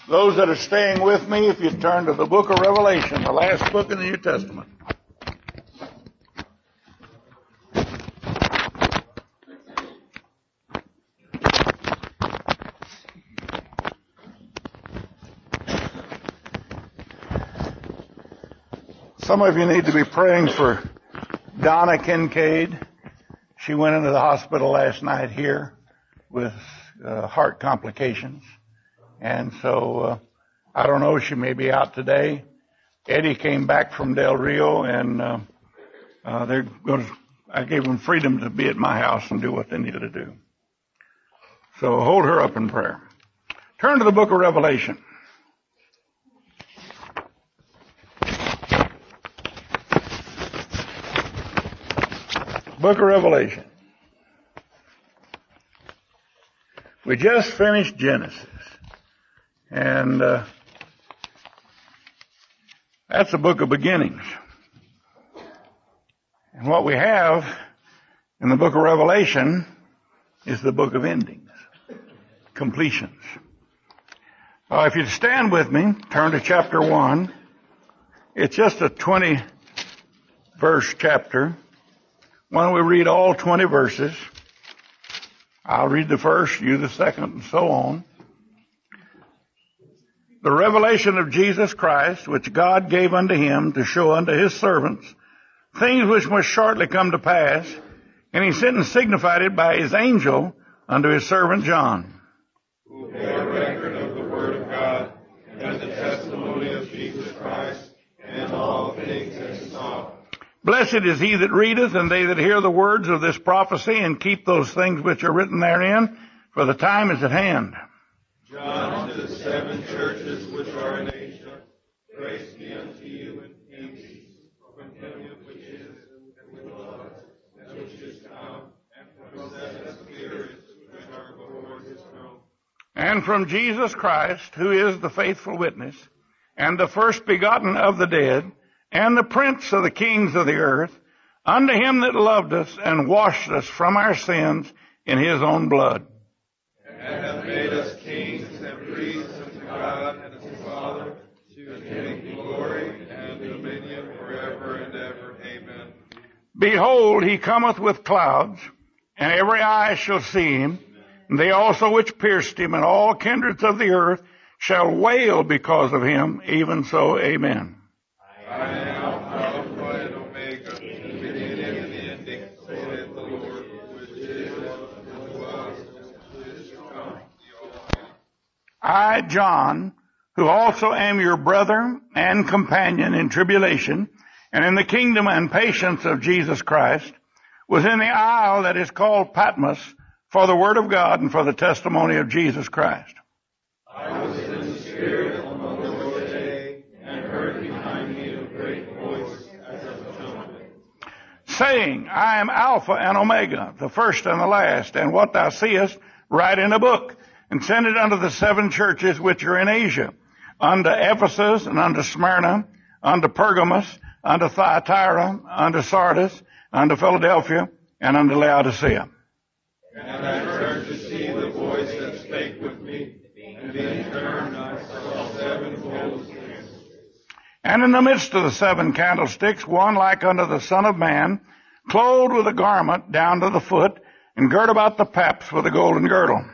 Those that are staying with me, if you turn to the book of Revelation, the last book in the New Testament. Some of you need to be praying for Donna Kincaid. She went into the hospital last night here with heart complications. And so, I don't know, she may be out today. Eddie came back from Del Rio, and I gave them freedom to be at my house and do what they needed to do. So hold her up in prayer. Turn to the book of Revelation. Book of Revelation. We just finished Genesis. And that's the book of beginnings. And what we have in the book of Revelation is the book of endings, completions. If you'd stand with me, turn to chapter 1. It's just a 20-verse chapter. Why don't we read all 20 verses? I'll read the first, you the second, and so on. The revelation of Jesus Christ, which God gave unto him to show unto his servants things which must shortly come to pass, and he sent and signified it by his angel unto his servant John. Who bear record of the word of God, and the testimony of Jesus Christ, and all things that he saw. Blessed is he that readeth, and they that hear the words of this prophecy, and keep those things which are written therein, for the time is at hand. John, to the 7 churches which are in Asia, grace be unto you and peace from him which is, and which was, and which is come, and from the 7 spirits which are before his throne. And from Jesus Christ, who is the faithful witness, and the first begotten of the dead, and the prince of the kings of the earth, unto him that loved us and washed us from our sins in his own blood. And hath made us kings and priests unto God and his Father, to him glory and dominion forever and ever. Amen. Behold, he cometh with clouds, and every eye shall see him, and they also which pierced him, and all kindreds of the earth shall wail because of him. Even so, amen. I am Alpha and Omega, the beginning and the ending, saith the Lord, which is, and was, and is to come, the Almighty. I, John, who also am your brother and companion in tribulation, and in the kingdom and patience of Jesus Christ, was in the isle that is called Patmos, for the word of God and for the testimony of Jesus Christ. I was in the Spirit on the Lord's day, and heard behind me a great voice as of a trumpet, saying, I am Alpha and Omega, the first and the last, and what thou seest, write in a book, and send it unto the 7 churches which are in Asia, unto Ephesus, and unto Smyrna, unto Pergamos, unto Thyatira, unto Sardis, unto Philadelphia, and unto Laodicea. And I turned to see the voice that spake with me, and being turned I saw 7 golden candlesticks. And in the midst of the 7 candlesticks, one like unto the Son of Man, clothed with a garment down to the foot, and girt about the paps with a golden girdle.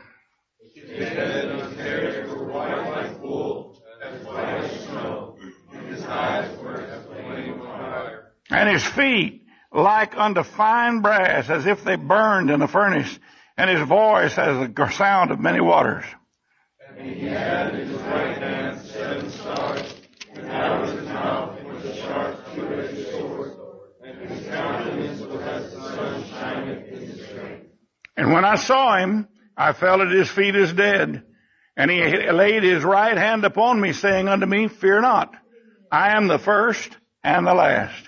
His head and his hairs were white like wool, as white as snow, and his eyes were as a flame of fire. And his feet like unto fine brass, as if they burned in a furnace, and his voice as the sound of many waters. And he had in his right hand 7 stars, and out of his mouth was a sharp 2-edged sword, and his countenance was as the sun shineth in his strength. And when I saw him, I fell at his feet as dead. And he laid his right hand upon me, saying unto me, Fear not, I am the first and the last.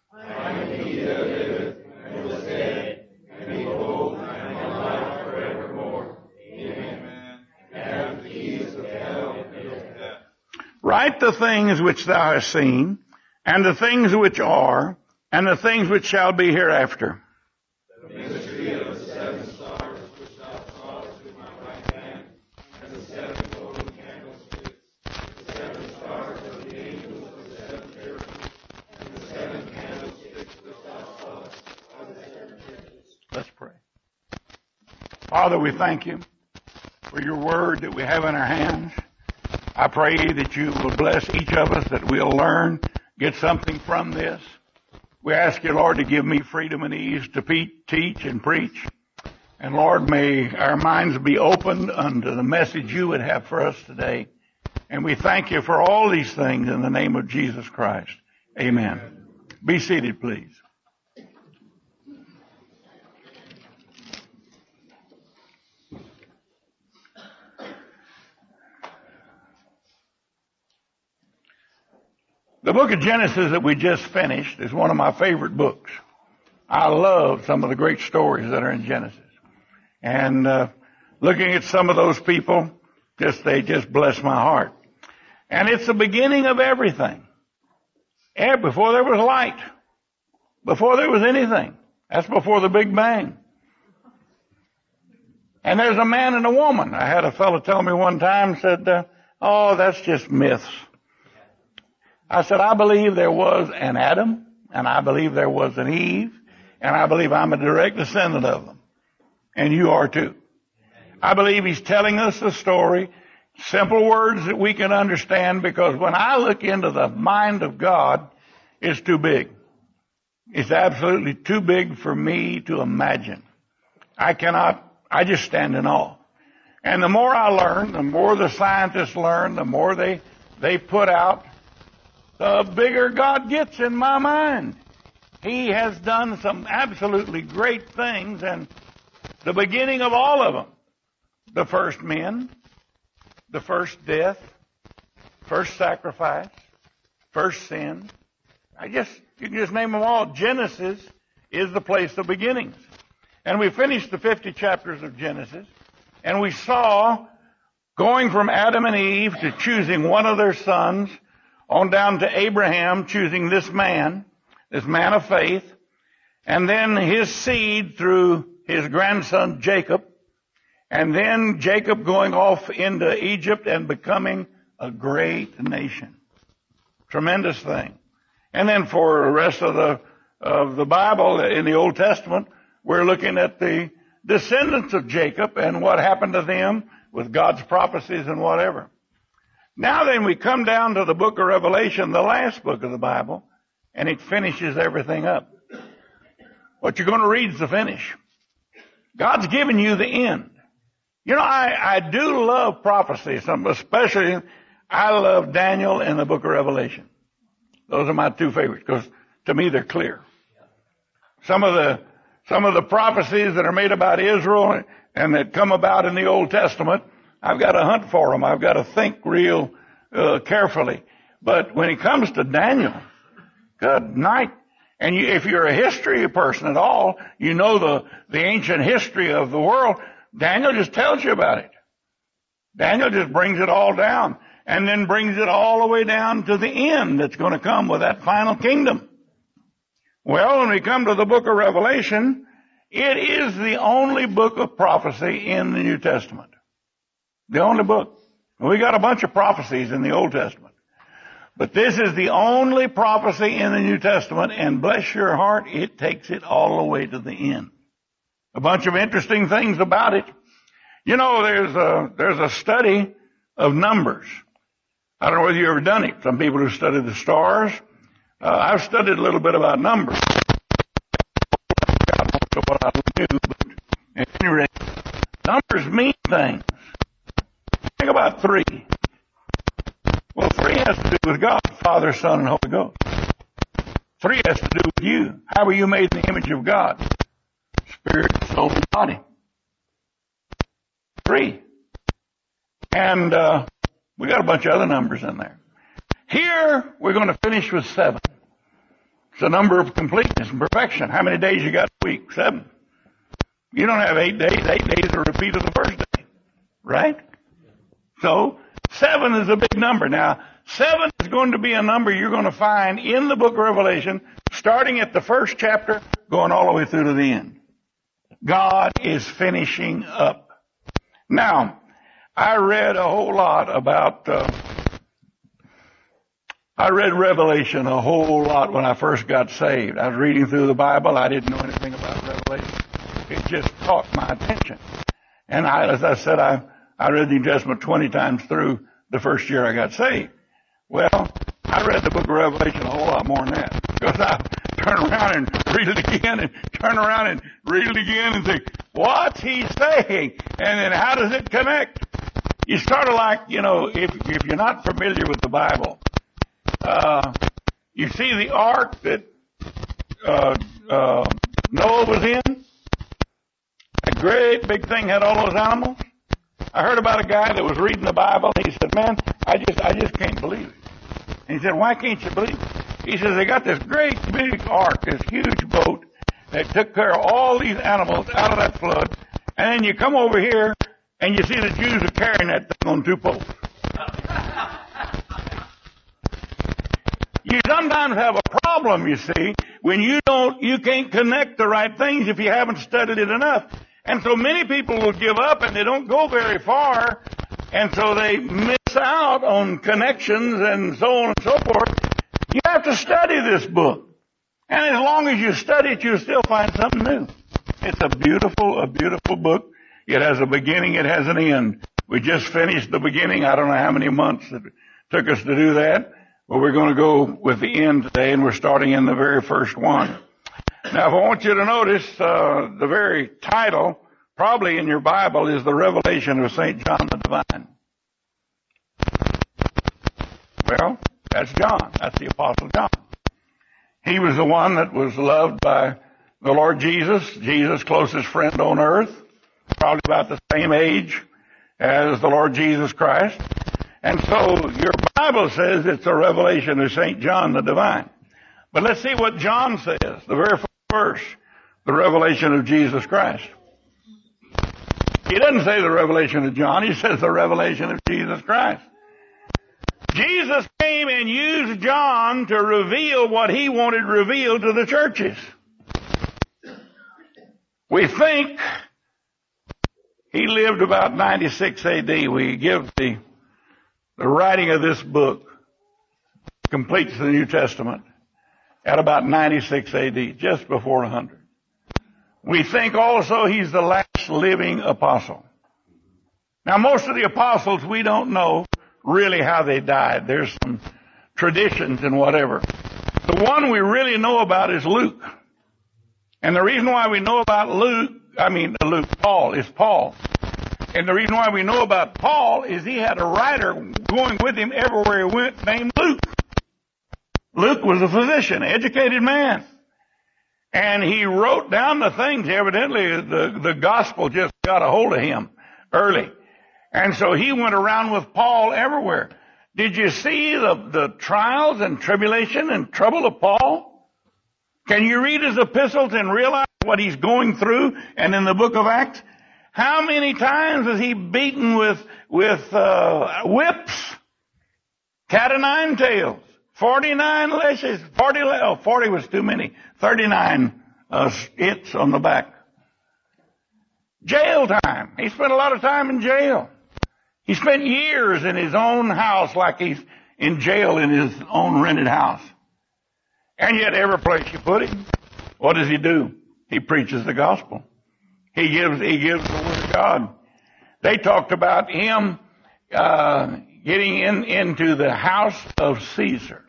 I am he that liveth and was dead, and behold, I am alive forevermore. Amen. And have the keys of hell and of death. Write the things which thou hast seen, and the things which are, and the things which shall be hereafter. The mystery of the 7 stars which thou sawest in my right hand, and the 7 golden candlesticks. Father, we thank you for your word that we have in our hands. I pray that you will bless each of us, that we'll learn, get something from this. We ask you, Lord, to give me freedom and ease to teach and preach. And Lord, may our minds be opened unto the message you would have for us today. And we thank you for all these things in the name of Jesus Christ. Amen. Be seated, please. The book of Genesis that we just finished is one of my favorite books. I love some of the great stories that are in Genesis. And looking at some of those people, they just bless my heart. And it's the beginning of everything. Before there was light. Before there was anything. That's before the Big Bang. And there's a man and a woman. I had a fellow tell me one time, said, oh, that's just myths. I said, I believe there was an Adam, and I believe there was an Eve, and I believe I'm a direct descendant of them. And you are too. I believe he's telling us a story, simple words that we can understand, because when I look into the mind of God, it's too big. It's absolutely too big for me to imagine. I just stand in awe. And the more I learn, the more the scientists learn, the more they put out, the bigger God gets in my mind. He has done some absolutely great things, and the beginning of all of them, the first men, the first death, first sacrifice, first sin. You can just name them all. Genesis is the place of beginnings. And we finished the 50 chapters of Genesis, and we saw going from Adam and Eve to choosing one of their sons, on down to Abraham choosing this man of faith, and then his seed through his grandson Jacob, and then Jacob going off into Egypt and becoming a great nation. Tremendous thing. And then for the rest of the Bible in the Old Testament, we're looking at the descendants of Jacob and what happened to them with God's prophecies and whatever. Now then, we come down to the book of Revelation, the last book of the Bible, and it finishes everything up. What you're going to read is the finish. God's given you the end. You know, I do love prophecy, especially I love Daniel and the book of Revelation. Those are my two favorites, because to me they're clear. Some of the prophecies that are made about Israel and that come about in the Old Testament, I've got to hunt for them. I've got to think real carefully. But when it comes to Daniel, good night. And if you're a history person at all, you know the ancient history of the world, Daniel just tells you about it. Daniel just brings it all down and then brings it all the way down to the end that's going to come with that final kingdom. Well, when we come to the book of Revelation, it is the only book of prophecy in the New Testament. The only book. We got a bunch of prophecies in the Old Testament. But this is the only prophecy in the New Testament, and bless your heart, it takes it all the way to the end. A bunch of interesting things about it. You know, there's a study of numbers. I don't know whether you've ever done it. Some people who study the stars. I've studied a little bit about numbers. I don't know what I do, but at any rate, numbers mean things. Think about 3. Well, 3 has to do with God, Father, Son, and Holy Ghost. 3 has to do with you. How were you made in the image of God? Spirit, soul, and body. 3. And we got a bunch of other numbers in there. Here, we're going to finish with 7. It's a number of completeness and perfection. How many days you got a week? 7. You don't have 8 days. 8 days are a repeat of the first day. Right? So, 7 is a big number. Now, 7 is going to be a number you're going to find in the book of Revelation, starting at the first chapter, going all the way through to the end. God is finishing up. Now, I read a whole lot about, I read Revelation a whole lot when I first got saved. I was reading through the Bible. I didn't know anything about Revelation. It just caught my attention. And as I said, I read the New Testament 20 times through the first year I got saved. Well, I read the book of Revelation a whole lot more than that, because I turn around and read it again and turn around and read it again and think, what's he saying? And then how does it connect? You sort of like, if you're not familiar with the Bible, you see the ark that Noah was in. A great big thing had all those animals. I heard about a guy that was reading the Bible, and he said, man, I just can't believe it. And he said, why can't you believe it? He says, they got this great big ark, this huge boat that took care of all these animals out of that flood, and then you come over here and you see the Jews are carrying that thing on two poles. You sometimes have a problem, you see, when you can't connect the right things if you haven't studied it enough. And so many people will give up and they don't go very far, and so they miss out on connections and so on and so forth. You have to study this book. And as long as you study it, you'll still find something new. It's a beautiful book. It has a beginning, it has an end. We just finished the beginning. I don't know how many months it took us to do that. But we're going to go with the end today, and we're starting in the very first one. Now, if I want you to notice, the very title, probably in your Bible, is The Revelation of St. John the Divine. Well, that's John. That's the Apostle John. He was the one that was loved by the Lord Jesus' closest friend on earth, probably about the same age as the Lord Jesus Christ. And so your Bible says it's a revelation of St. John the Divine. But let's see what John says, the very first verse, the revelation of Jesus Christ. He doesn't say the revelation of John, he says the revelation of Jesus Christ. Jesus came and used John to reveal what he wanted revealed to the churches. We think he lived about 96 AD. We give the writing of this book completes the New Testament at about 96 AD, just before 100. We think also he's the last living apostle. Now, most of the apostles, we don't know really how they died. There's some traditions and whatever. The one we really know about is Luke. And the reason why we know about Paul is Paul. And the reason why we know about Paul is he had a writer going with him everywhere he went named Luke. Luke was a physician, educated man. And he wrote down the things. Evidently, the gospel just got a hold of him early. And so he went around with Paul everywhere. Did you see the trials and tribulation and trouble of Paul? Can you read his epistles and realize what he's going through? And in the book of Acts, how many times was he beaten with whips? Cat o' nine tails. 49 lashes. 40 was too many. 39 hits on the back. Jail time. He spent a lot of time in jail. He spent years in his own house like he's in jail in his own rented house. And yet every place you put him, what does he do? He preaches the gospel. He gives the word of God. They talked about him getting into the house of Caesar.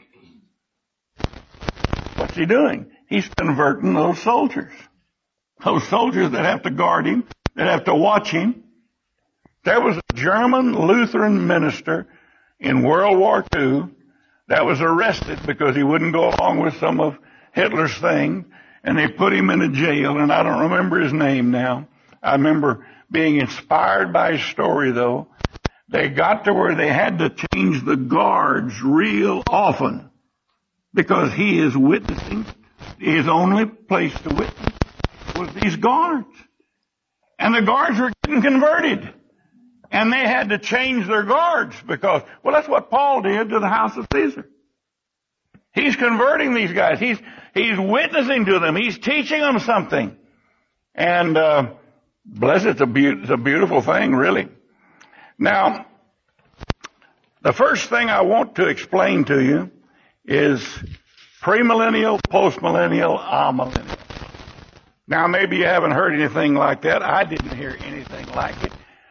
What's he doing? He's converting those soldiers. Those soldiers that have to guard him, that have to watch him. There was a German Lutheran minister in World War II that was arrested because he wouldn't go along with some of Hitler's things, and they put him in a jail, and I don't remember his name now. I remember being inspired by his story, though. They got to where they had to change the guards real often because he is witnessing. His only place to witness was these guards. And the guards were getting converted. And they had to change their guards because, well, that's what Paul did to the house of Caesar. He's converting these guys. He's witnessing to them. He's teaching them something. And, bless it, it's a beautiful thing, really. Now, the first thing I want to explain to you is premillennial, postmillennial, amillennial. Now, maybe you haven't heard anything like that. I didn't hear anything like it.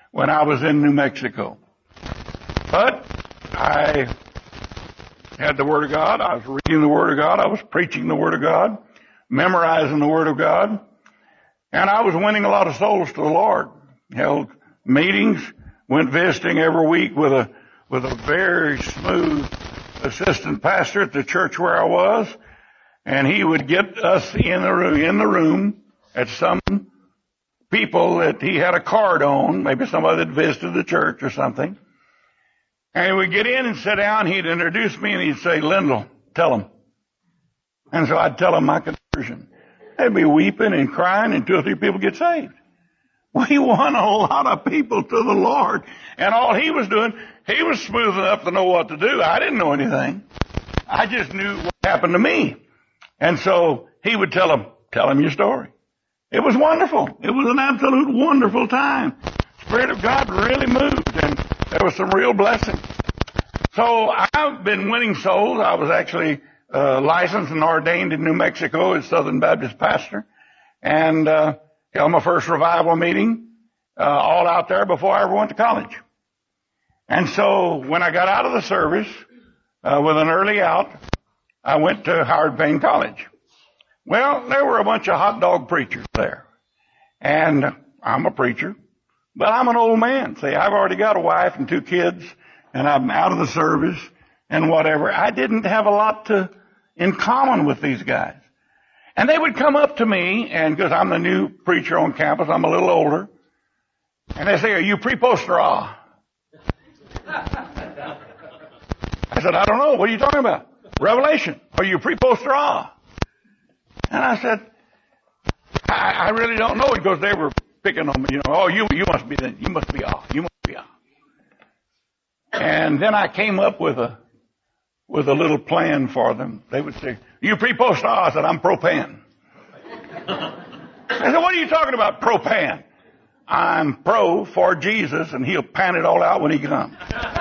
when I was in New Mexico. But I had the Word of God. I was reading the Word of God. I was preaching the Word of God, memorizing the Word of God. And I was winning a lot of souls to the Lord. Held meetings, went visiting every week with a very smooth assistant pastor at the church where I was. And he would get us in the room at some people that he had a card on, maybe somebody that visited the church or something. And we'd get in and sit down, he'd introduce me and he'd say, Lindell, tell them. And so I'd tell them my conversion. They'd be weeping and crying and 2 or 3 people get saved. We won a lot of people to the Lord. And all he was doing, he was smooth enough to know what to do. I didn't know anything. I just knew what happened to me. And so he would tell them your story. It was wonderful. It was an absolute wonderful time. Spirit of God really moved and there was some real blessing. So I've been winning souls. I was actually licensed and ordained in New Mexico as Southern Baptist pastor. And held my first revival meeting all out there before I ever went to college. And so when I got out of the service with an early out, I went to Howard Payne College. Well, there were a bunch of hot dog preachers there. And I'm a preacher. But I'm an old man. See, I've already got a wife and 2 kids, and I'm out of the service and whatever. I didn't have a lot in common with these guys. And they would come up to me, and because I'm the new preacher on campus, I'm a little older, and they say, are you pre-post or ah? I said, I don't know. What are you talking about? Revelation. Are you pre-post or ah? And I said, I really don't know, because they were picking on me, oh, you must be then. You must be off. You must be off. And then I came up with a little plan for them. They would say, you pre-post? I said, I'm pro-pan. I said, what are you talking about, pro-pan? I'm pro for Jesus, and he'll pan it all out when he comes.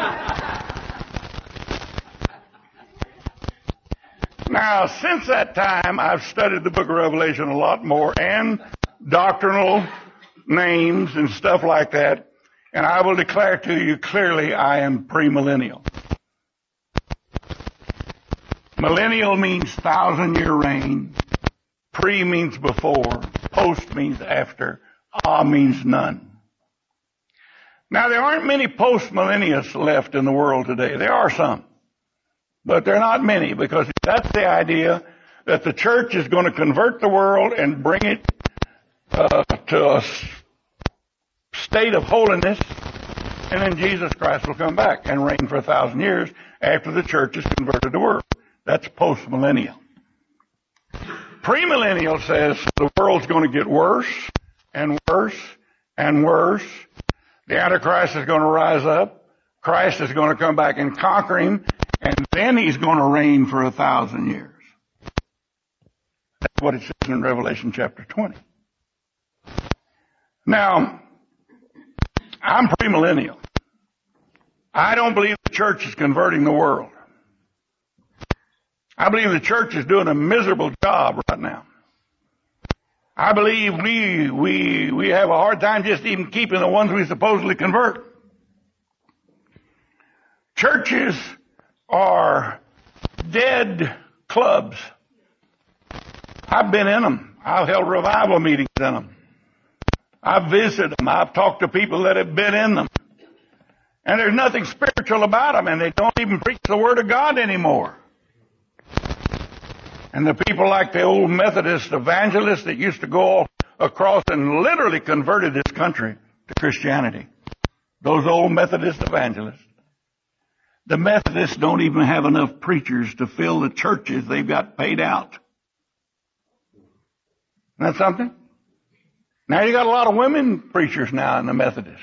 Now, since that time, I've studied the book of Revelation a lot more, and doctrinal names and stuff like that, and I will declare to you clearly I am premillennial. Millennial means 1,000-year reign. Pre means before. Post means after. Means none. Now, there aren't many post-millennialists left in the world today. There are some. But there are not many, because that's the idea that the church is going to convert the world and bring it to a state of holiness, and then Jesus Christ will come back and reign for 1,000 years after the church has converted the world. That's post-millennial. Premillennial says the world's going to get worse and worse and worse. The Antichrist is going to rise up. Christ is going to come back and conquer him, and then he's going to reign for 1,000 years. That's what it says in Revelation chapter 20. Now, I'm premillennial. I don't believe the church is converting the world. I believe the church is doing a miserable job right now. I believe we have a hard time just even keeping the ones we supposedly convert. Churches are dead clubs. I've been in them. I've held revival meetings in them. I've visited them. I've talked to people that have been in them. And there's nothing spiritual about them, and they don't even preach the Word of God anymore. And the people like the old Methodist evangelists that used to go across and literally converted this country to Christianity. Those old Methodist evangelists. The Methodists don't even have enough preachers to fill the churches they've got paid out. Isn't that something? Now you got a lot of women preachers now in the Methodist.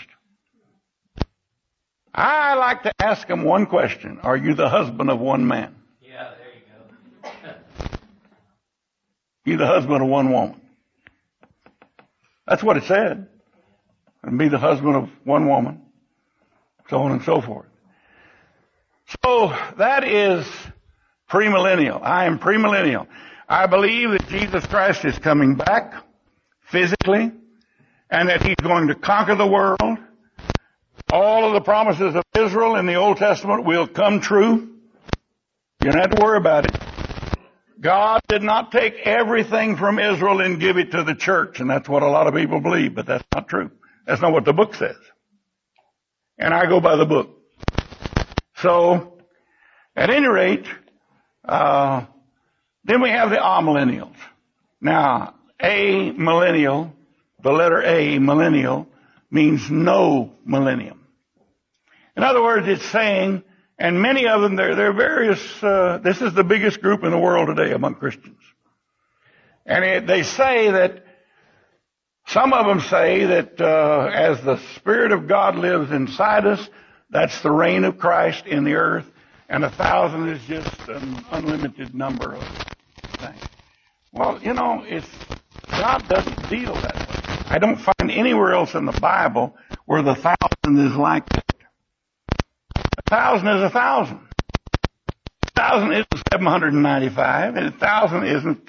I like to ask them one question. Are you the husband of one man? Yeah, there you go. You the husband of one woman. That's what it said. And be the husband of one woman. So on and so forth. So that is premillennial. I am premillennial. I believe that Jesus Christ is coming back physically, and that he's going to conquer the world, All of the promises of Israel in the Old Testament will come true. You don't have to worry about it. God did not take everything from Israel and give it to the church, and that's what a lot of people believe, but that's not true. That's not what the book says. And I go by the book. So, at any rate, then we have the amillennials. Now, a millennial, the letter A, millennial, means no millennium. In other words, it's saying, and many of them, they're various, this is the biggest group in the world today among Christians. And they say that, some of them say that as the Spirit of God lives inside us, that's the reign of Christ in the earth, and 1,000 is just an unlimited number of things. Well, you know, God doesn't deal that way. I don't find anywhere else in the Bible where the 1,000 is like that. 1,000 is 1,000. 1,000 isn't 795, and 1,000 isn't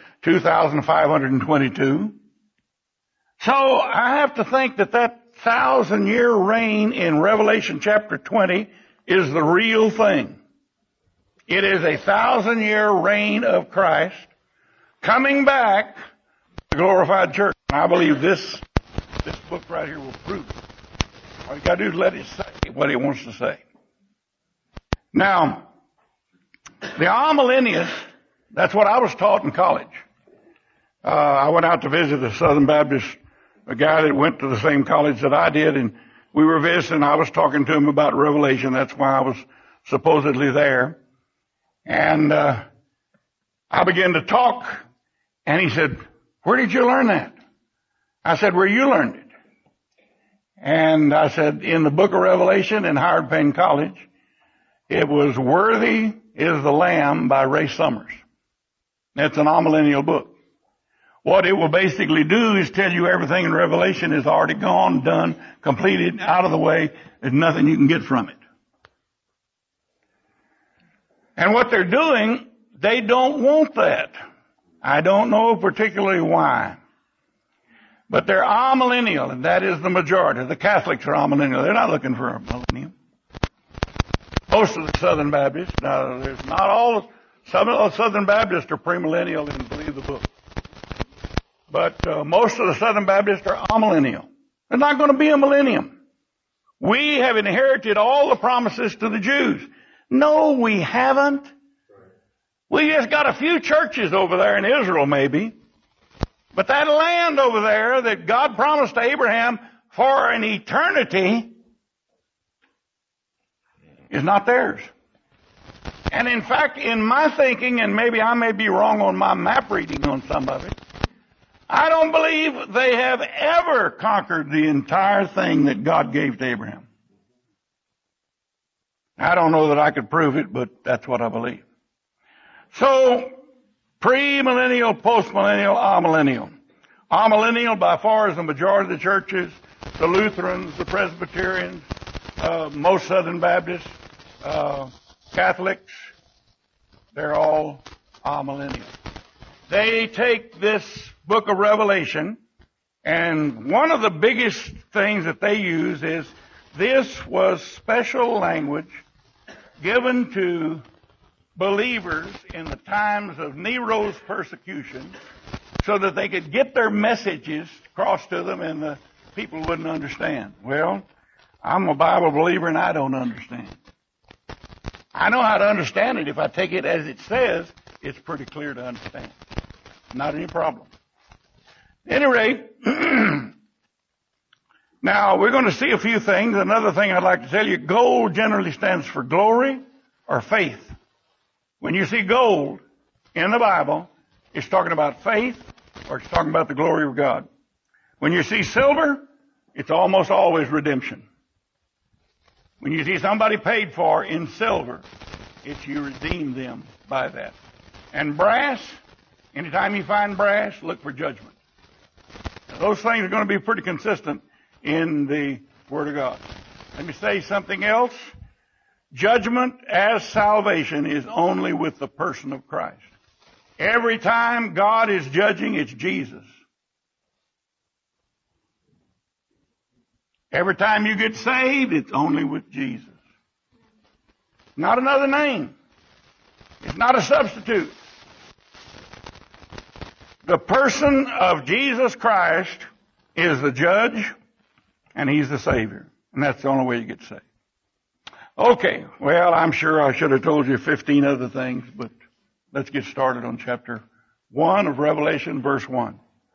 2,522. So I have to think that 1,000-year reign in Revelation chapter 20 is the real thing. It is a 1,000-year reign of Christ coming back to the glorified church. And I believe this book right here will prove it. All you got to do is let it say what it wants to say. Now, the amillennialists, that's what I was taught in college. I went out to visit a Southern Baptist, a guy that went to the same college that I did, and we were visiting. I was talking to him about Revelation. That's why I was supposedly there. And I began to talk, and he said, "Where did you learn that?" I said, "Where you learned it." And I said, "In the book of Revelation in Howard Payne College. It was Worthy is the Lamb by Ray Summers." That's an amillennial book. What it will basically do is tell you everything in Revelation is already gone, done, completed, out of the way. There's nothing you can get from it. And what they're doing, they don't want that. I don't know particularly why. But they're amillennial, and that is the majority. The Catholics are amillennial. They're not looking for a millennium. Most of the Southern Baptists, now there's not all, some of the Southern Baptists are premillennial and believe the book. But most of the Southern Baptists are amillennial. There's not going to be a millennium. We have inherited all the promises to the Jews. No, we haven't. We just got a few churches over there in Israel maybe. But that land over there that God promised to Abraham for an eternity is not theirs. And in fact, in my thinking, and maybe I may be wrong on my map reading on some of it, I don't believe they have ever conquered the entire thing that God gave to Abraham. I don't know that I could prove it, but that's what I believe. So, pre-millennial, post-millennial, amillennial. Amillennial by far is the majority of the churches, the Lutherans, the Presbyterians, most Southern Baptists, Catholics, they're all amillennial. They take this book of Revelation, and one of the biggest things that they use is this was special language given to believers in the times of Nero's persecution so that they could get their messages across to them and the people wouldn't understand. Well, I'm a Bible believer and I don't understand. I know how to understand it. If I take it as it says, it's pretty clear to understand. Not any problem. At any rate, now we're going to see a few things. Another thing I'd like to tell you, gold generally stands for glory or faith. When you see gold in the Bible, it's talking about faith or it's talking about the glory of God. When you see silver, it's almost always redemption. When you see somebody paid for in silver, it's you redeem them by that. And brass, anytime you find brass, look for judgment. Those things are going to be pretty consistent in the Word of God. Let me say something else. Judgment as salvation is only with the person of Christ. Every time God is judging, it's Jesus. Every time you get saved, it's only with Jesus. Not another name. It's not a substitute. The person of Jesus Christ is the judge, and He's the Savior. And that's the only way you get saved. Okay, well, I'm sure I should have told you 15 other things, but let's get started on chapter 1 of Revelation, verse 1.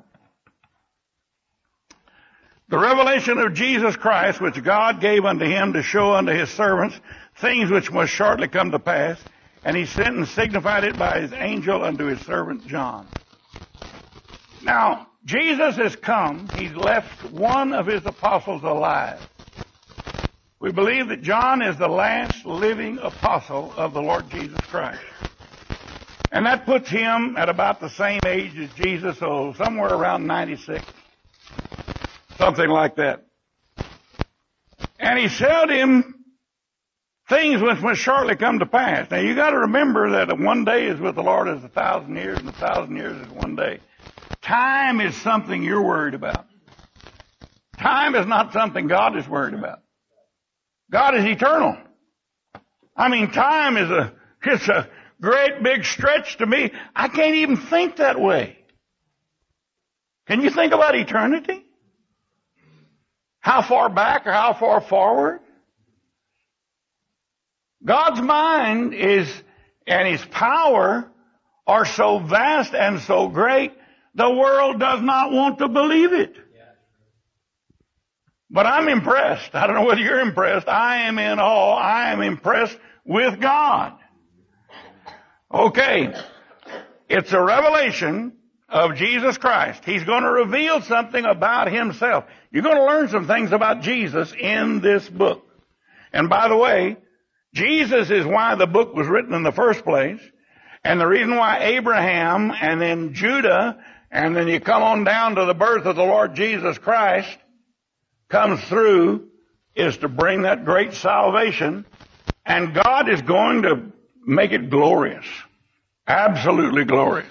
The revelation of Jesus Christ, which God gave unto Him to show unto His servants things which must shortly come to pass, and He sent and signified it by His angel unto His servant John. Now, Jesus has come. He's left one of His apostles alive. We believe that John is the last living apostle of the Lord Jesus Christ. And that puts him at about the same age as Jesus, so somewhere around 96. Something like that. And he showed him things which must shortly come to pass. Now you got to remember that 1 day is with the Lord as 1,000 years, and 1,000 years is 1 day. Time is something you're worried about. Time is not something God is worried about. God is eternal. I mean, time is it's a great big stretch to me. I can't even think that way. Can you think about eternity? How far back or how far forward? God's mind and His power are so vast and so great, the world does not want to believe it. But I'm impressed. I don't know whether you're impressed. I am in awe. I am impressed with God. Okay. It's a revelation of Jesus Christ. He's going to reveal something about Himself. You're going to learn some things about Jesus in this book. And by the way, Jesus is why the book was written in the first place, and the reason why Abraham and then Judah, and then you come on down to the birth of the Lord Jesus Christ, comes through is to bring that great salvation, and God is going to make it glorious. Absolutely glorious.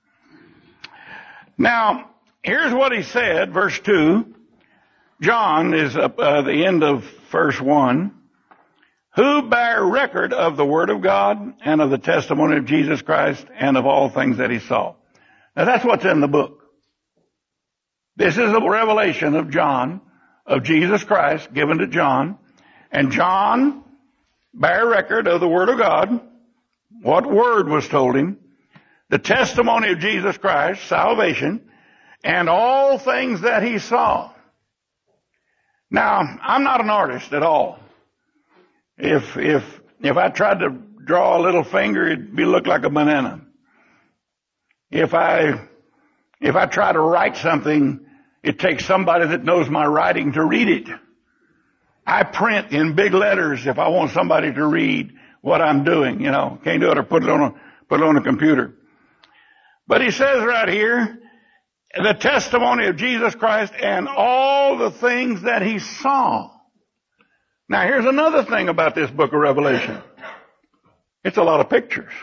Now, here's what He said, verse 2. John is at the end of verse 1. Who bear record of the Word of God and of the testimony of Jesus Christ and of all things that He saw. Now that's what's in the book. This is a revelation of John, of Jesus Christ given to John. And John bear record of the Word of God, what Word was told him, the testimony of Jesus Christ, salvation, and all things that he saw. Now, I'm not an artist at all. If I tried to draw a little finger, it'd look like a banana. If I try to write something, it takes somebody that knows my writing to read it. I print in big letters if I want somebody to read what I'm doing, Can't do it or put it on a computer. But he says right here, the testimony of Jesus Christ and all the things that he saw. Now here's another thing about this book of Revelation. It's a lot of pictures.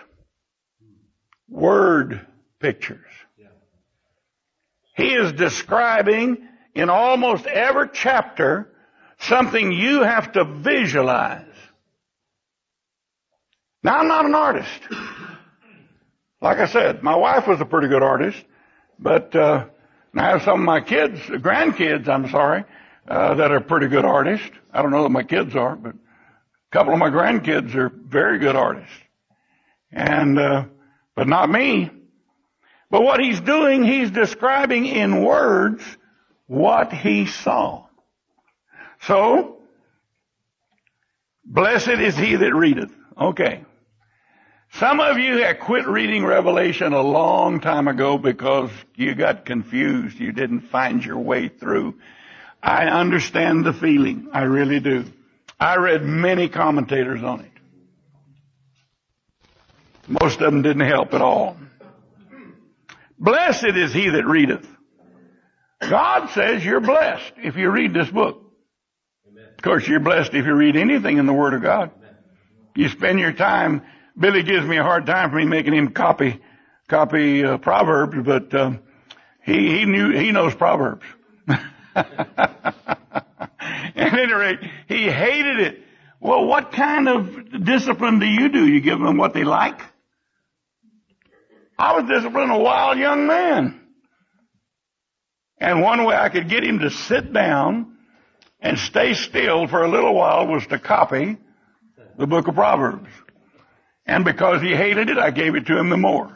Word pictures. He is describing in almost every chapter something you have to visualize. Now I'm not an artist. Like I said, my wife was a pretty good artist, but I have some of my grandkids, that are pretty good artists. I don't know that my kids are, but a couple of my grandkids are very good artists. And, but not me. But what he's doing, he's describing in words what he saw. So, blessed is he that readeth. Okay. Some of you have quit reading Revelation a long time ago because you got confused. You didn't find your way through. I understand the feeling. I really do. I read many commentators on it. Most of them didn't help at all. Blessed is he that readeth. God says you're blessed if you read this book. Amen. Of course, you're blessed if you read anything in the Word of God. Amen. You spend your time. Billy gives me a hard time for me making him copy Proverbs, but he knows Proverbs. any rate, he hated it. Well, what kind of discipline do? You give them what they like? I was disciplining a wild young man. And one way I could get him to sit down and stay still for a little while was to copy the book of Proverbs. And because he hated it, I gave it to him the more.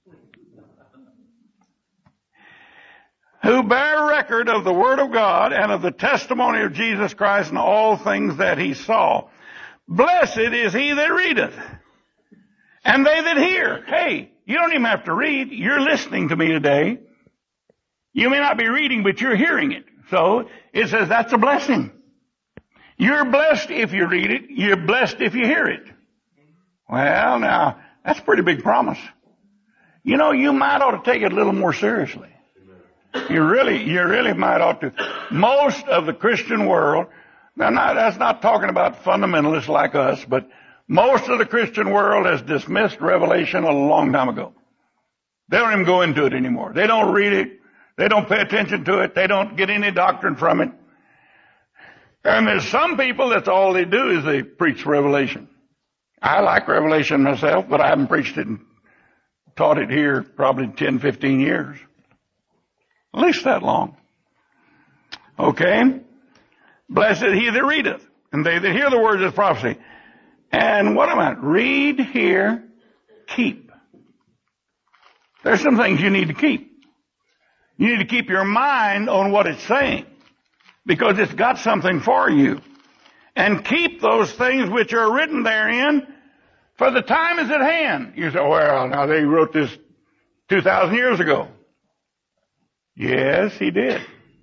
Who bear record of the word of God and of the testimony of Jesus Christ and all things that he saw. Blessed is he that readeth, and they that hear. Hey, you don't even have to read. You're listening to me today. You may not be reading, but you're hearing it. So it says that's a blessing. You're blessed if you read it. You're blessed if you hear it. Well, now, that's a pretty big promise. You know, you might ought to take it a little more seriously. You really might ought to. Most of the Christian world, that's not talking about fundamentalists like us, but most of the Christian world has dismissed Revelation a long time ago. They don't even go into it anymore. They don't read it. They don't pay attention to it. They don't get any doctrine from it. And there's some people that's all they do is they preach Revelation. I like Revelation myself, but I haven't preached it and taught it here probably 10, 15 years. At least that long. Okay? Blessed he that readeth, and they that hear the words of prophecy. And what am I? Read, hear, keep. There's some things you need to keep. You need to keep your mind on what it's saying, because it's got something for you. And keep those things which are written therein, for the time is at hand. You say, well, now they wrote this 2,000 years ago. Yes, he did.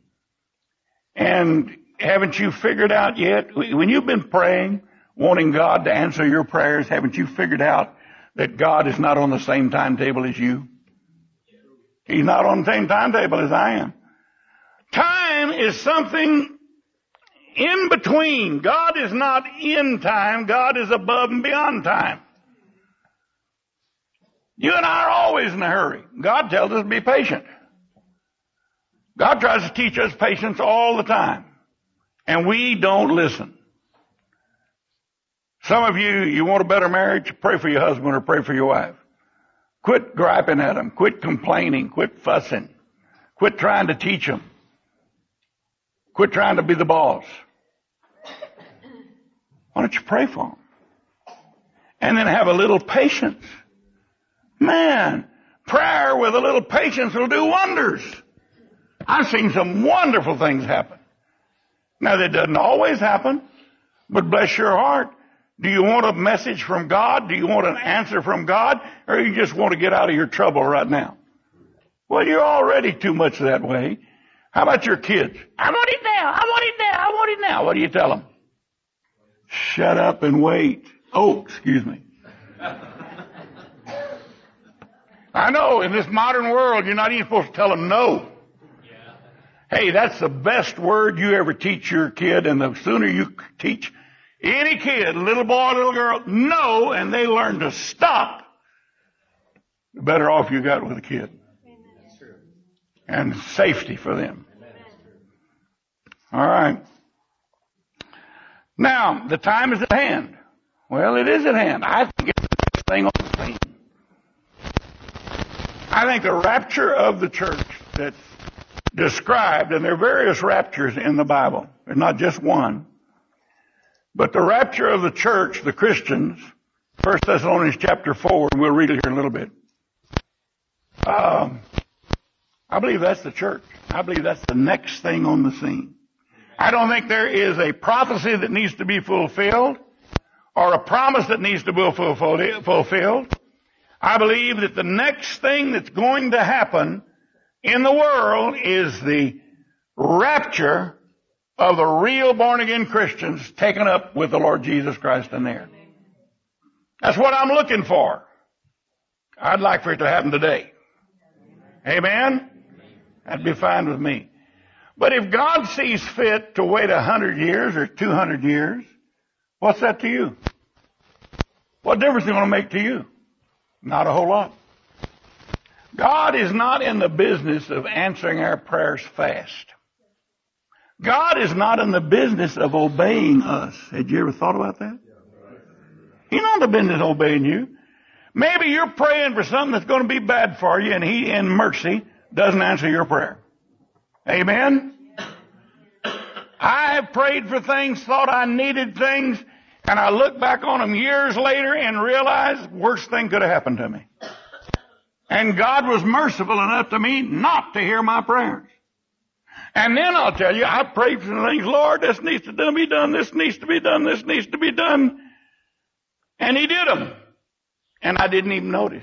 And haven't you figured out yet, when you've been praying, wanting God to answer your prayers, haven't you figured out that God is not on the same timetable as you? He's not on the same timetable as I am. Time is something in between. God is not in time. God is above and beyond time. You and I are always in a hurry. God tells us to be patient. God tries to teach us patience all the time. And we don't listen. Some of you want a better marriage, pray for your husband or pray for your wife. Quit griping at them. Quit complaining. Quit fussing. Quit trying to teach them. Quit trying to be the boss. Why don't you pray for them? And then have a little patience. Man, prayer with a little patience will do wonders. I've seen some wonderful things happen. Now, that doesn't always happen, but bless your heart. Do you want a message from God? Do you want an answer from God? Or you just want to get out of your trouble right now? Well, you're already too much that way. How about your kids? I want it now. I want it now. I want it now. What do you tell them? Shut up and wait. Oh, excuse me. I know, in this modern world, you're not even supposed to tell them no. Hey, that's the best word you ever teach your kid, and the sooner you teach any kid, little boy, little girl, no, and they learn to stop, the better off you got with a kid. That's true. And safety for them. All right. Now, the time is at hand. Well, it is at hand. I think it's the next thing on the scene. I think the rapture of the church that's described, and there are various raptures in the Bible. There's not just one. But the rapture of the church, the Christians, 1 Thessalonians chapter 4, and we'll read it here in a little bit. I believe that's the church. I believe that's the next thing on the scene. I don't think there is a prophecy that needs to be fulfilled or a promise that needs to be fulfilled. I believe that the next thing that's going to happen in the world is the rapture of the real born-again Christians taken up with the Lord Jesus Christ in there. That's what I'm looking for. I'd like for it to happen today. Amen? That'd be fine with me. But if God sees fit to wait 100 years or 200 years, what's that to you? What difference is it going to make to you? Not a whole lot. God is not in the business of answering our prayers fast. God is not in the business of obeying us. Had you ever thought about that? He's not in the business of obeying you. Maybe you're praying for something that's going to be bad for you, and He, in mercy, doesn't answer your prayer. Amen? I have prayed for things, thought I needed things, and I look back on them years later and realize worst thing could have happened to me. And God was merciful enough to me not to hear my prayers. And then I'll tell you, I prayed for some things. Lord, this needs to be done. This needs to be done. This needs to be done. And He did them. And I didn't even notice.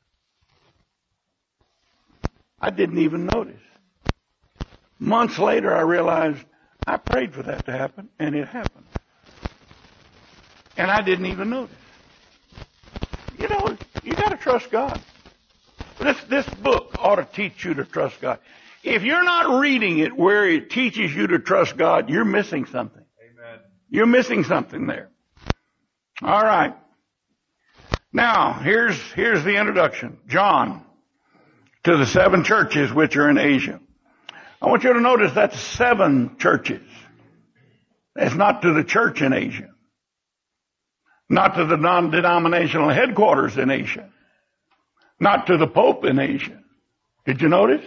I didn't even notice. Months later, I realized I prayed for that to happen, and it happened. And I didn't even notice. You know, you got to trust God. This book ought to teach you to trust God. If you're not reading it where it teaches you to trust God, you're missing something. Amen. You're missing something there. All right. Now, here's the introduction. John, to the 7 churches which are in Asia. I want you to notice that's 7 churches. That's not to the church in Asia. Not to the non-denominational headquarters in Asia. Not to the Pope in Asia. Did you notice?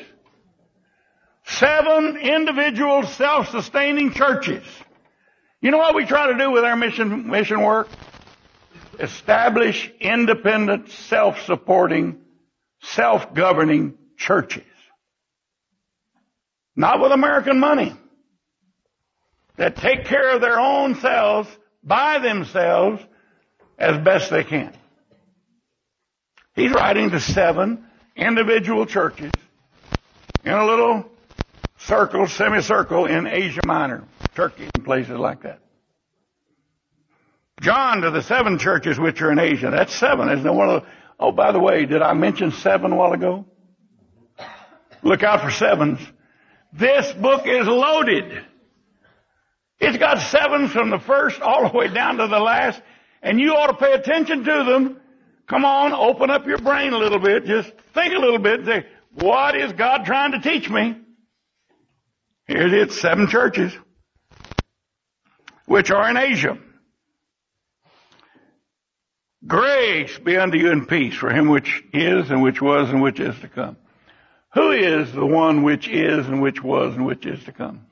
7 individual self-sustaining churches. You know what we try to do with our mission work? Establish independent, self-supporting, self-governing churches. Not with American money. That take care of their own selves, by themselves, as best they can. He's writing to 7 individual churches in a little circle, semicircle in Asia Minor, Turkey and places like that. John, to the 7 churches which are in Asia. That's 7, isn't it? One of the, oh, by the way, did I mention 7 a while ago? Look out for 7s. This book is loaded. It's got 7s from the first all the way down to the last, and you ought to pay attention to them. Come on, open up your brain a little bit. Just think a little bit and say, what is God trying to teach me? Here it is, 7 churches which are in Asia. Grace be unto you and peace for Him which is and which was and which is to come. Who is the one which is and which was and which is to come?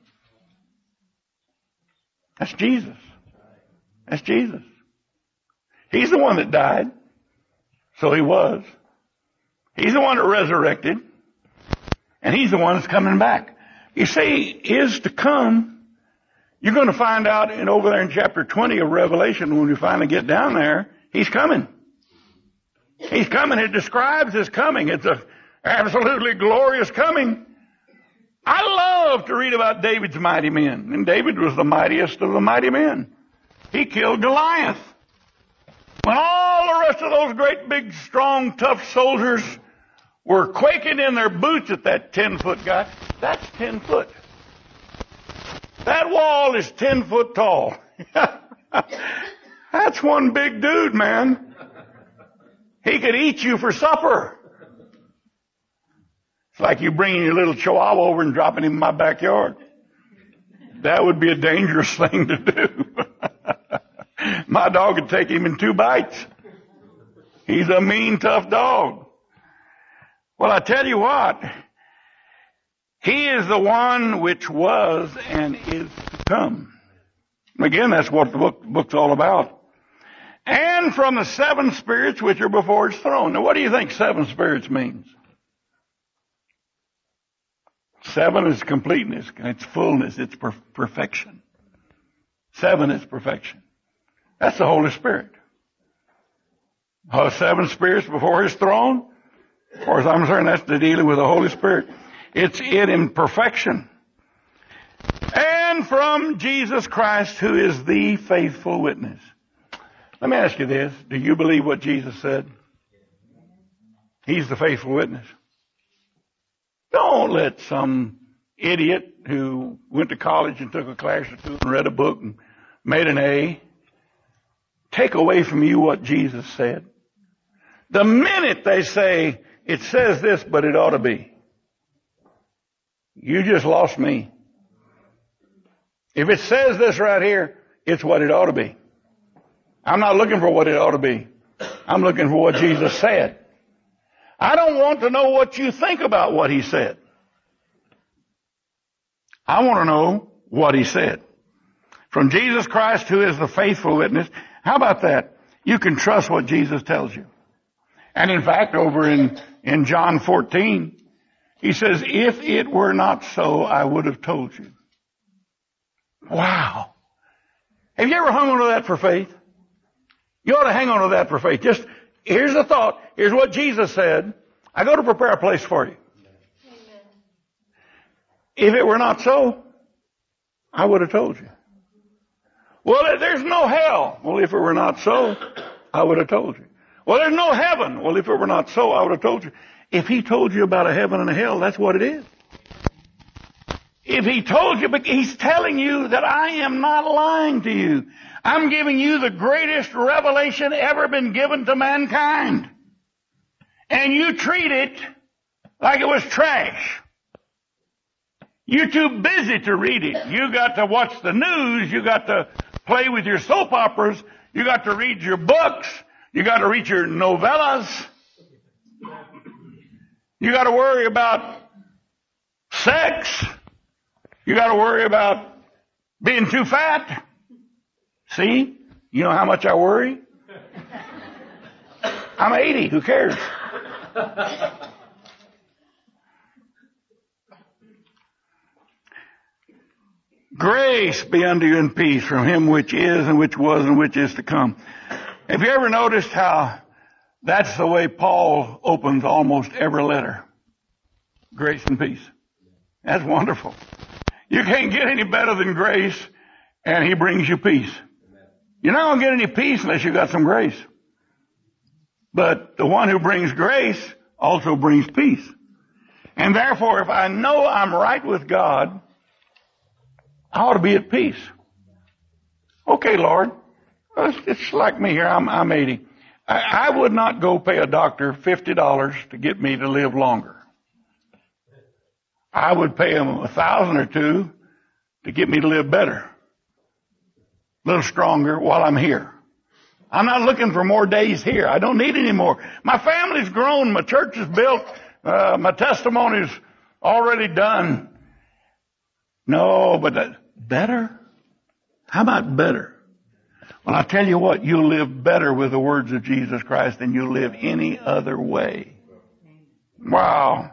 That's Jesus. That's Jesus. He's the one that died. So He was. He's the one that resurrected. And He's the one that's coming back. You see, is to come. You're going to find out over there in chapter 20 of Revelation, when we finally get down there, He's coming. He's coming. It describes His coming. It's a absolutely glorious coming. I love to read about David's mighty men. And David was the mightiest of the mighty men. He killed Goliath. When all the rest of those great, big, strong, tough soldiers were quaking in their boots at that 10-foot guy, that's 10 foot. That wall is 10 foot tall. That's one big dude, man. He could eat you for supper. It's like you bringing your little chihuahua over and dropping him in my backyard. That would be a dangerous thing to do. My dog would take him in 2 bites. He's a mean, tough dog. Well, I tell you what. He is the one which was and is to come. Again, that's what the book's all about. And from the 7 spirits which are before His throne. Now, what do you think 7 spirits means? 7 is completeness. It's fullness. It's perfection. 7 is perfection. That's the Holy Spirit. 7 spirits before His throne. As far as I'm concerned, that's the dealing with the Holy Spirit. It's it in perfection. And from Jesus Christ, who is the faithful witness. Let me ask you this. Do you believe what Jesus said? He's the faithful witness. Don't let some idiot who went to college and took a class or 2 and read a book and made an A take away from you what Jesus said. The minute they say, it says this, but it ought to be, you just lost me. If it says this right here, it's what it ought to be. I'm not looking for what it ought to be. I'm looking for what Jesus said. I don't want to know what you think about what he said. I want to know what he said. From Jesus Christ, who is the faithful witness. How about that? You can trust what Jesus tells you. And in fact, over in John 14, he says, if it were not so, I would have told you. Wow. Have you ever hung on to that for faith? You ought to hang on to that for faith. Just, here's the thought. Here's what Jesus said. I go to prepare a place for you. Amen. If it were not so, I would have told you. Well, there's no hell. Well, if it were not so, I would have told you. Well, there's no heaven. Well, if it were not so, I would have told you. If he told you about a heaven and a hell, that's what it is. If he told you, but he's telling you that I am not lying to you. I'm giving you the greatest revelation ever been given to mankind. And you treat it like it was trash. You're too busy to read it. You got to watch the news. You got to play with your soap operas. You got to read your books. You got to read your novellas. You got to worry about sex. You got to worry about being too fat. See? You know how much I worry? I'm 80. Who cares? Grace be unto you and peace from him which is and which was and which is to come. Have you ever noticed how that's the way Paul opens almost every letter? Grace and peace. That's wonderful. You can't get any better than grace, and he brings you peace. You're not going to get any peace unless you got some grace. But the one who brings grace also brings peace. And therefore, if I know I'm right with God, I ought to be at peace. Okay, Lord. It's like me here. I'm 80. I would not go pay a doctor $50 to get me to live longer. I would pay him $1,000 or $2,000 to get me to live better, a little stronger while I'm here. I'm not looking for more days here. I don't need any more. My family's grown. My church is built. My testimony's already done. No, but better? How about better? Well, I tell you what, you'll live better with the words of Jesus Christ than you'll live any other way. Wow.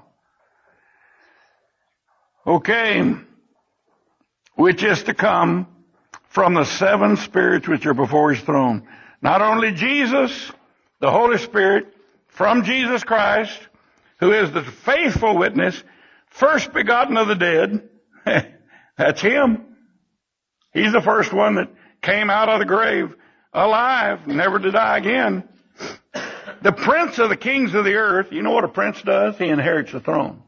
Okay. Which is to come from the seven spirits which are before his throne. Not only Jesus, the Holy Spirit, from Jesus Christ, who is the faithful witness, first begotten of the dead. That's him. He's the first one that came out of the grave alive, never to die again. The prince of the kings of the earth. You know what a prince does? He inherits the throne.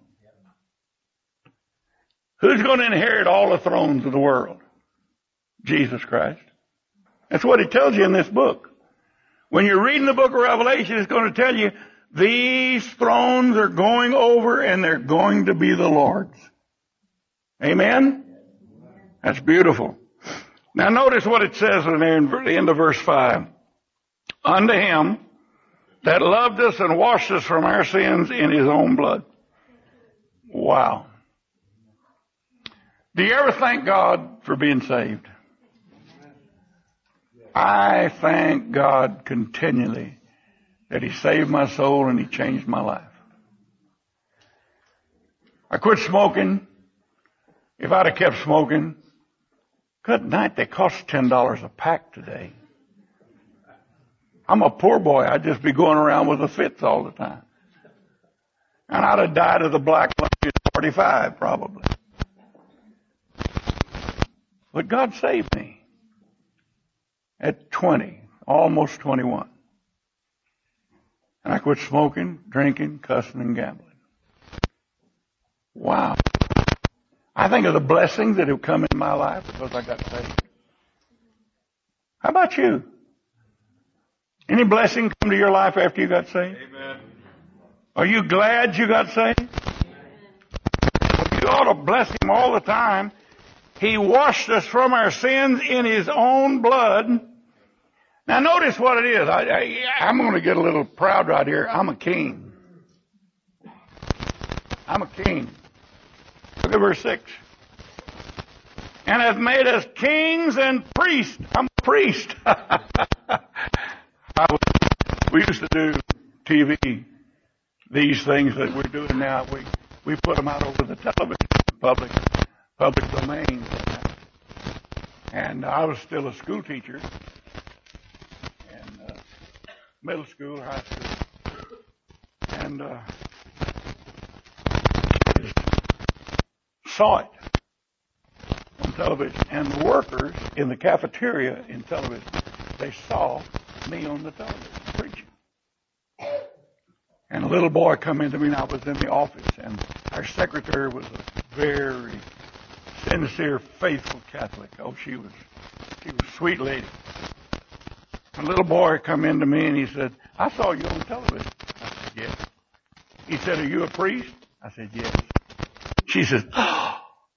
Who's going to inherit all the thrones of the world? Jesus Christ. That's what it tells you in this book. When you're reading the book of Revelation, it's going to tell you these thrones are going over and they're going to be the Lord's. Amen? That's beautiful. Now notice what it says in there in the end of verse 5. Unto him that loved us and washed us from our sins in his own blood. Wow. Do you ever thank God for being saved? I thank God continually that he saved my soul and he changed my life. I quit smoking. If I'd have kept smoking, good night, they cost $10 a pack today. I'm a poor boy. I'd just be going around with the fits all the time. And I'd have died of the black lung at 45 probably. But God saved me at 20, almost 21. And I quit smoking, drinking, cussing, and gambling. Wow. I think of the blessings that have come in my life because I got saved. How about you? Any blessing come to your life after you got saved? Amen. Are you glad you got saved? You ought to bless him all the time. He washed us from our sins in His own blood. Now notice what it is. I'm going to get a little proud right here. I'm a king. I'm a king. Look at verse 6. And hath made us kings and priests. I'm a priest. We used to do TV, these things that we're doing now. We put them out over the television, public domain. And I was still a school teacher, and middle school, high school, and saw it on television. And the workers in the cafeteria in television, they saw me on the television preaching. And a little boy come into me, and I was in the office, and our secretary was a very sincere, faithful Catholic. Oh, she was a sweet lady. A little boy come into me, and he said, I saw you on television. I said, yes. He said, are you a priest? I said, yes. She said, oh.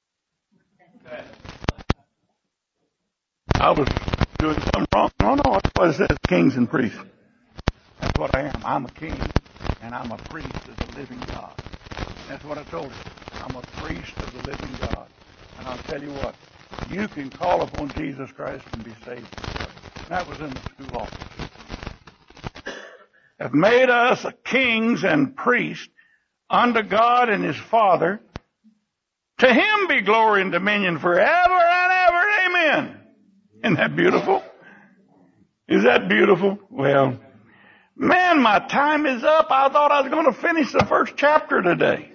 I was doing something wrong. No, that's what it says, kings and priests. That's what I am. I'm a king, and I'm a priest of the living God. That's what I told him. I'm a priest of the living God. And I'll tell you what, you can call upon Jesus Christ and be saved. That was in the school office. Have made us kings and priests unto God and His Father. To Him be glory and dominion forever and ever. Amen. Isn't that beautiful? Is that beautiful? Well, man, my time is up. I thought I was going to finish the first chapter today.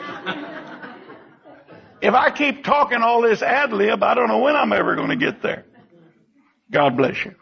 If I keep talking all this ad lib, I don't know when I'm ever going to get there. God bless you.